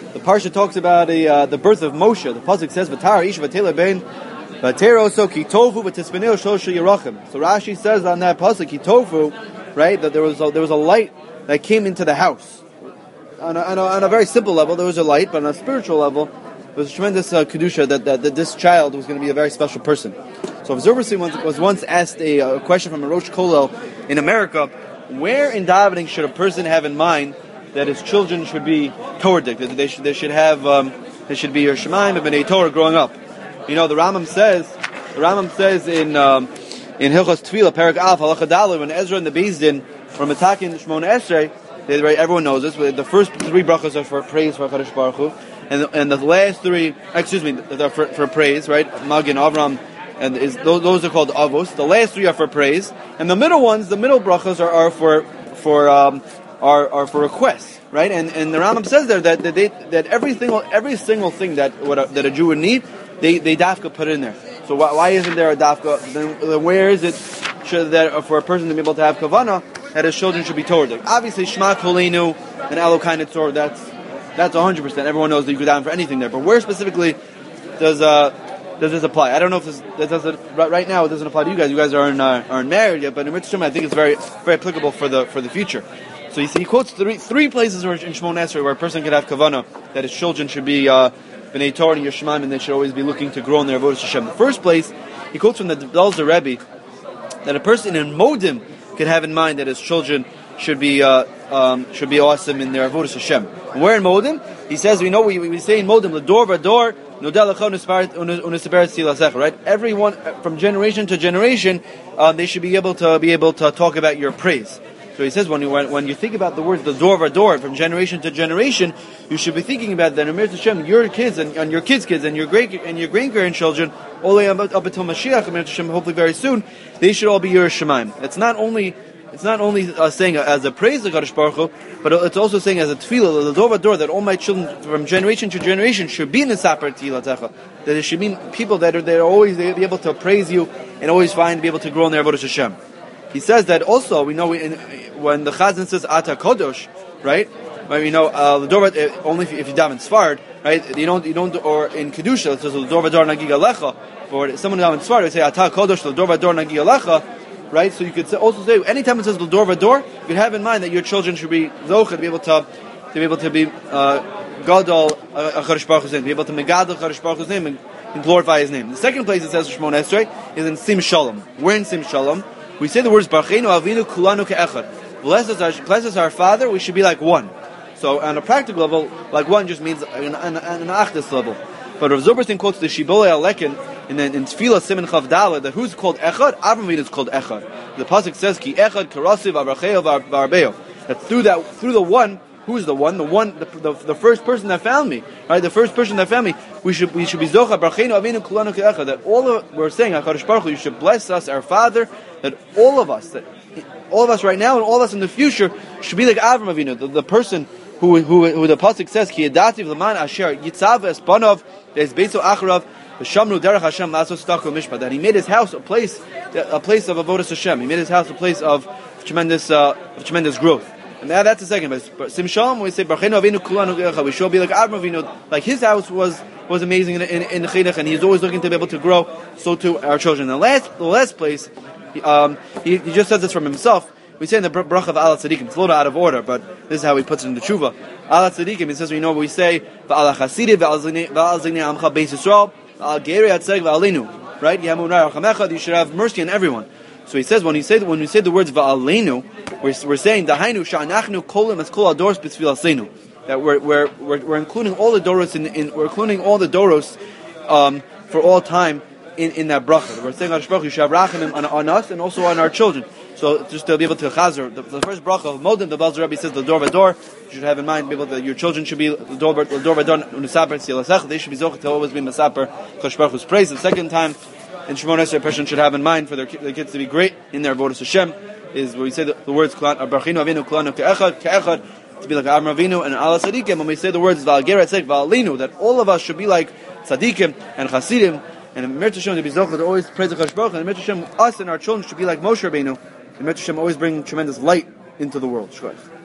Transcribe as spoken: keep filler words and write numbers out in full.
The parsha talks about a, uh, the birth of Moshe. The pasuk says, "V'tar ish v'tela ben v'tero so kitofu v'tispenil shosha yerachim." So Rashi says on that pasuk kitofu, right, that there was a, there was a light that came into the house. On a, on, a, on a very simple level, there was a light, but on a spiritual level, there was a tremendous uh, kedusha that, that that this child was going to be a very special person. So Zerberstein was, was once asked a, a question from a Rosh Kollel in America: where in davening should a person have in mind that his children should be Torah-dik, that they should they should have um, they should be Yerushalayim and Bnei Torah growing up? You know, the Rambam says the Rambam says in um, in Hilchos Tefillah Perek Aleph Halacha Daled, when Ezra and the Beis Din were matakin Shmona Esrei, they, right, everyone knows this. The first three brachos are for praise for Hakadosh Baruch Hu, and the, and the last three, excuse me, they're for, for praise, right? Magin, Avram, and is those, those are called avos. The last three are for praise, and the middle ones, the middle brachos are, are for for um, are are for requests, right? And and the Rambam says there that that, they, that every single every single thing that what a, that a Jew would need, they they dafka put in there. So why, why isn't there a dafka? Then, then where is it should that for a person to be able to have kavana that his children should be Torah? Obviously, Shema Kolenu and Elokai Netzor, that's that's one hundred percent. Everyone knows that you could down for anything there. But where specifically does uh does this apply? I don't know if this that doesn't right now. It doesn't apply to you guys. You guys aren't uh, aren't married yet. But in Mitzvah, I think it's very very applicable for the for the future. So you see, he quotes three three places where in Shmona Esrei where a person could have kavana that his children should be uh, Bnei Torah and Yerushalayim, and they should always be looking to grow in their avodas Hashem. The first place he quotes from the Belzer Rebbe that a person in Modim could have in mind that his children should be uh, um, should be awesome in their avodas Hashem. And where in Modim? He says we know we, we say in Modim l'dor v'dor nodel lecha unisaberet silasech. Right, everyone from generation to generation, uh, they should be able to be able to talk about your praise. So he says when you when, when you think about the words the door v'dor from generation to generation, you should be thinking about that in Amirat Hashem, your kids and, and your kids' kids and your great and your great grandchildren, all the way up, up until Mashiach, Amirat Hashem, hopefully very soon, they should all be Yerushalayim. It's not only it's not only uh, saying as a praise to Kadosh Baruch Hu, but it's also saying as a tefillah, the door v'dor, that all my children from generation to generation should be in the Saper Tilatecha. That it should be people that are they're always they be able to praise you and always find be able to grow in their avodas Hashem. He says that also we know in, when the Chazan says Ata Kodosh, right? But we know uh, the door only if, if you daven Sfard, right? You don't you don't or in Kedusha it says the door v'dor nagig alecha. For someone who daven Sfard, they say Ata Kodosh the door v'dor nagig alecha, right? So you could say, also say anytime it says the door v'dor, you could have in mind that your children should be zocha to be able to to be able to be uh, gadol uh, Chadosh Baruch Hu's name, be able to megadol Chadosh Baruch Hu's name and, and glorify His name. The second place it says Shmona Esrei is in Sim Shalom. We're in Sim Shalom. We say the words Barcheinu Avinu Kulanu Ke'echad. Bless us, our, bless us our Father. We should be like one. So on a practical level, like one just means an an, an achdus level. But Rav Zilberstein quotes the Shibbolei Alekin in the in Tefillah Siman Chav Daled that who's called Echad? Avram Avinu is called Echad. The pasuk says Ki Echad Karasiv Avracheo Varbeo. That through that through the one. Who's the one? The one, the, the, the first person that found me, right? The first person that found me. We should we should be zocha Barcheinu Avinu Kulanu Ke'echad. That all of we're saying Hakadosh Baruch Hu, you should bless us, our Father. That all of us, that all of us right now and all of us in the future should be like Avram Avinu, the, the person who who who the pasuk says Ki Yadativ L'man Asher Yitzav Espanov Des Beitzo Acharav V'Shamnu Derech Hashem Lasos Takom Mishpat. That he made his house a place a place of avodas Hashem. He made his house a place of tremendous uh, of tremendous growth. And now that's the second. But Sim Shalom, we say Barcheinu Avinu Kulanu Ke'echad. We should be like Avram Avinu, like his house was was amazing in in, in Chinuch, and he's always looking to be able to grow. So too our children. The last the last place, um, he, he just says this from himself. We say in the bracha of Ala Tzadikim. It's a little out of order, but this is how he puts it in the Tshuva. Ala Tzadikim. He says we know we say Va'ala Chasidim Va'al Zinei Amcha Beis Yisrael Va'al Geirei Hatzeg Va'alinu. Right? Yamunai Rachamecha. You should have mercy on everyone. So he says when he say when we say the words Va'alenu, we're, we're saying Dahainu Sha'anachnu Kolim as Kol Adoros B'Tfilasenu. That we're we're we're we're including all the doros in, in we're including all the doros um, for all time in, in that bracha. We're saying Hakadosh Baruch Hu, you should have rachamim on, on us and also on our children. So just to be able to chazer the, the first bracha of Modim, the Belzer Rebbe says the door v'dor. You should have in mind be able that your children should be the door the door v'dor u'nesaper tzilasech. They should be zochah to always be mesaper Hakadosh Baruch Hu's praise. The second time. And Shmona Esrei, a person should have in mind for their, their kids to be great in their avodas Hashem is where we say the, the words Barcheinu Avinu Kulanu Ke'echad Ke'echad to be like Avram Avinu and Ala Tzadikim. When we say the words Va'al Geirei Hatzeg Va'alinu, that all of us should be like Tzadikim and Chasidim and Amirat Hashem to be zochah to always praise the Hakadosh Baruch Hu. And Amirat Hashem, us and our children should be like Moshe Rabbeinu. And Amirat Hashem always bring tremendous light into the world. Shkoyach.